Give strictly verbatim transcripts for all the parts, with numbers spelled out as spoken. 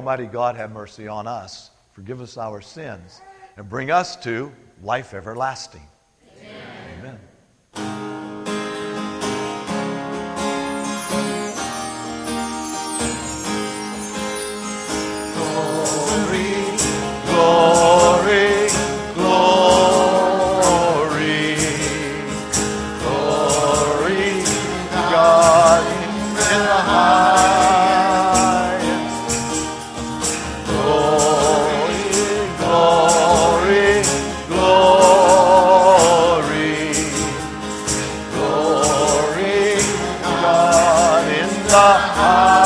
Almighty God have mercy on us, forgive us our sins, and bring us to life everlasting. Amen. Glory, glory, glory to God in the highest. Glory, glory, glory, glory to God in the highest.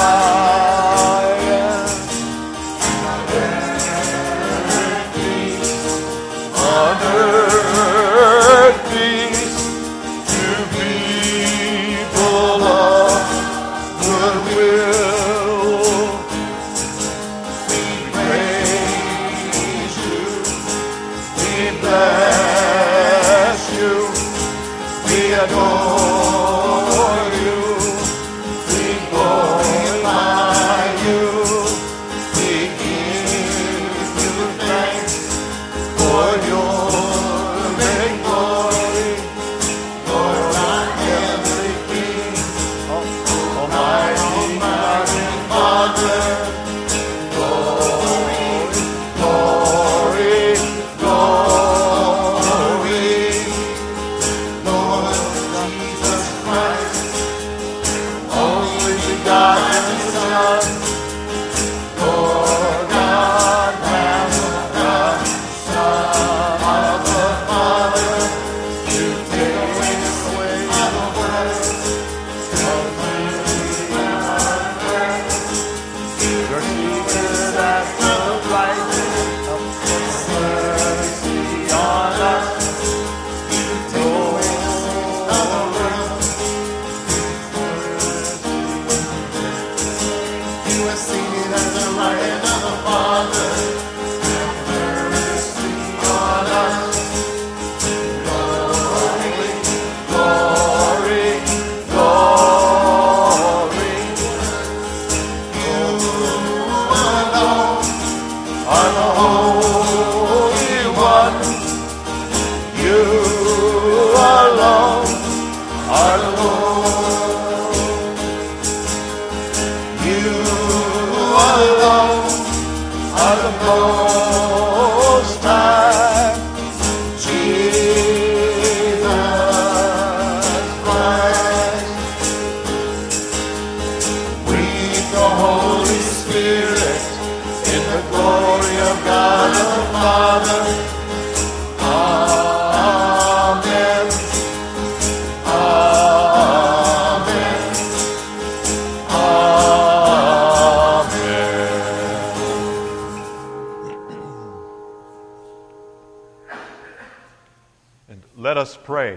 Let us pray.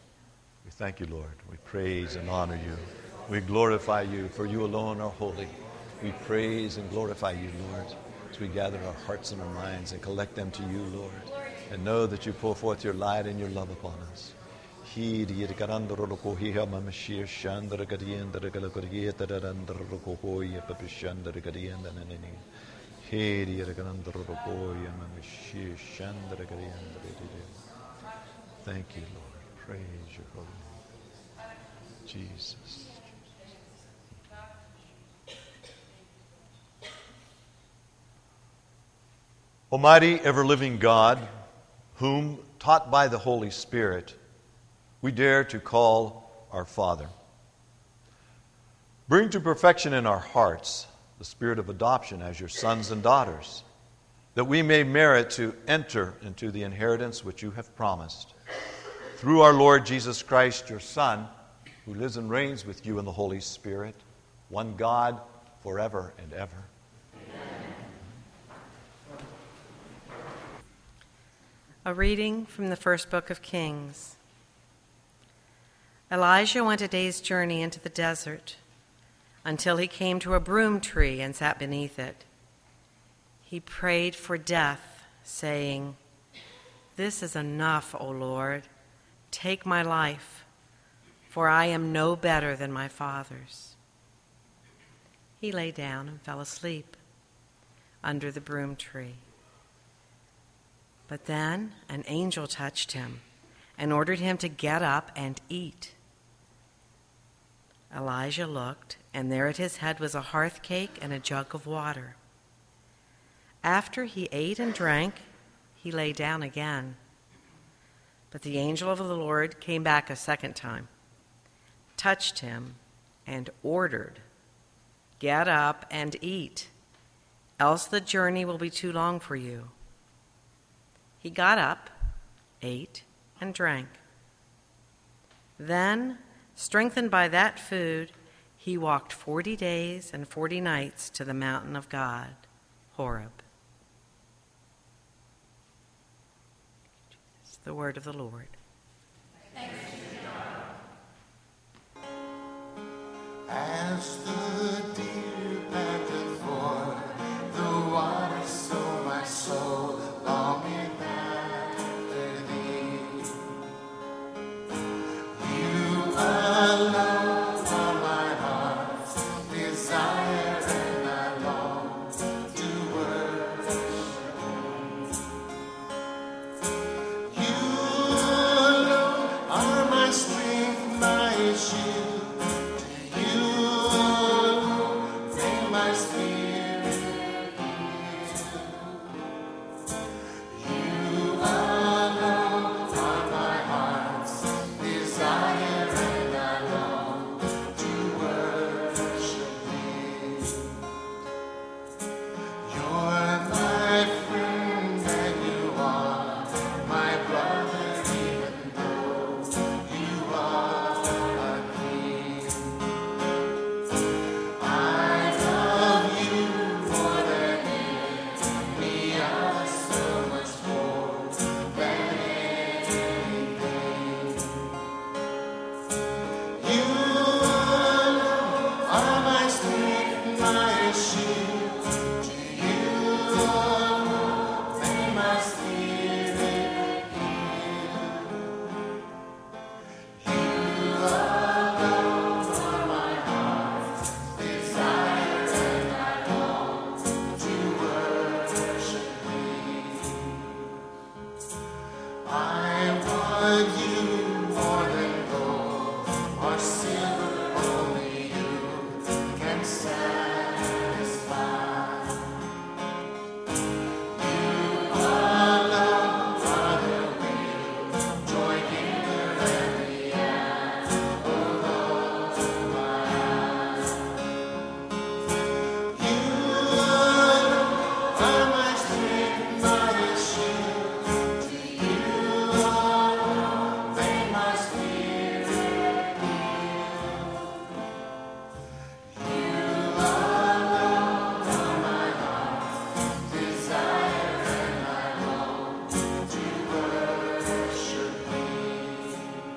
We thank you, Lord. We praise and honor you. We glorify you, for you alone are holy. We praise and glorify you, Lord, as we gather our hearts and our minds and collect them to you, Lord, and know that you pour forth your light and your love upon us. Thank you, Lord. Praise your holy name. Jesus. Almighty, ever-living God, whom, taught by the Holy Spirit, we dare to call our Father, bring to perfection in our hearts the spirit of adoption as your sons and daughters, that we may merit to enter into the inheritance which you have promised. Through our Lord Jesus Christ, your Son, who lives and reigns with you in the Holy Spirit, one God, forever and ever. A reading from the first book of Kings. Elijah went a day's journey into the desert until he came to a broom tree and sat beneath it. He prayed for death, saying, "This is enough, O Lord. Take my life, for I am no better than my fathers." He lay down and fell asleep. under the broom tree. But then an angel touched him and ordered him to get up and eat. Elijah looked, and there at his head was a hearth cake and a jug of water. After he ate and drank, he lay down again. But the angel of the Lord came back a second time, touched him, and ordered, "Get up and eat, else the journey will be too long for you." He got up, ate, and drank. Then, strengthened by that food, he walked forty days and forty nights to the mountain of God, Horeb. It's the word of the Lord. Thanks be to God. As the deer panteth for the water, so my soul longeth after thee. You alone are my heart's desire, and I long to worship you. You alone are my strength, my shield. To you alone may my spirit yield. You alone are my heart's desire, and I long to worship thee. You're my friend and you are my brother, even though you are a king. I love you more than any other, so much more than anything. You alone are my strength, my shield. To you alone may my spirit yield. You alone are my heart's desire, and I long to worship thee. I want you more than gold or silver, only you can satisfy. You alone are the will, joy giver, and the apple of my eye. You alone are my strength, my shield. To you alone may my spirit yield. You alone are my heart's desire, and I long to worship thee.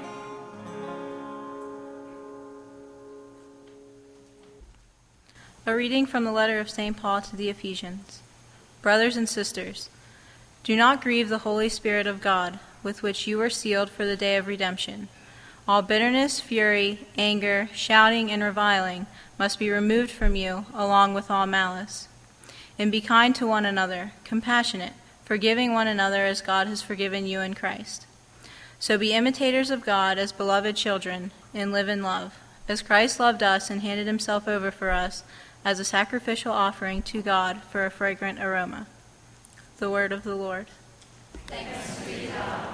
A reading from the letter of Saint Paul to the Ephesians. Brothers and sisters, do not grieve the Holy Spirit of God, with which you were sealed for the day of redemption. All bitterness, fury, anger, shouting, and reviling must be removed from you, along with all malice. And be kind to one another, compassionate, forgiving one another as God has forgiven you in Christ. So be imitators of God as beloved children, and live in love, as Christ loved us and handed himself over for us as a sacrificial offering to God for a fragrant aroma. The word of the Lord. Thanks be to God.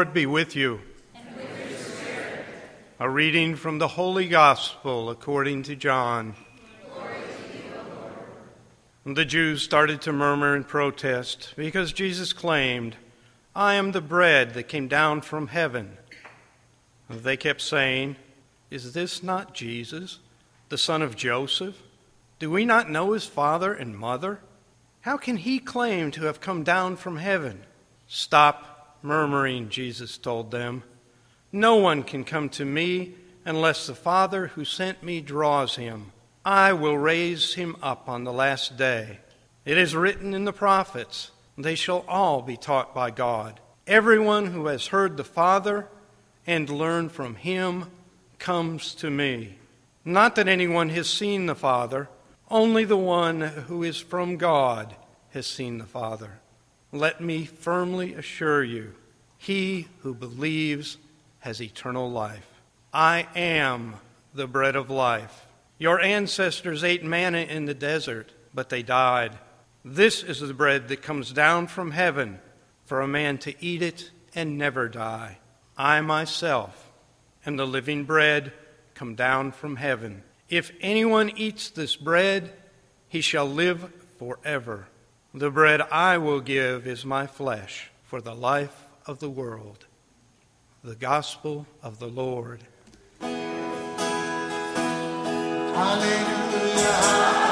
Lord be with you. And with your spirit. A reading from the Holy Gospel according to John. Glory to you, O Lord. The Jews started to murmur and protest because Jesus claimed, "I am the bread that came down from heaven." They kept saying, "Is this not Jesus, the son of Joseph? Do we not know his father and mother? How can he claim to have come down from heaven?" "Stop murmuring," Jesus told them. "No one can come to me unless the Father who sent me draws him. I will raise him up on the last day. It is written in the prophets, they shall all be taught by God. Everyone who has heard the Father and learned from him comes to me. Not that anyone has seen the Father, only the one who is from God has seen the Father. Let me firmly assure you, he who believes has eternal life. I am the bread of life. Your ancestors ate manna in the desert, but they died. This is the bread that comes down from heaven, for a man to eat it and never die. I myself am the living bread come down from heaven. If anyone eats this bread, he shall live forever. The bread I will give is my flesh for the life of the world." The Gospel of the Lord. Hallelujah.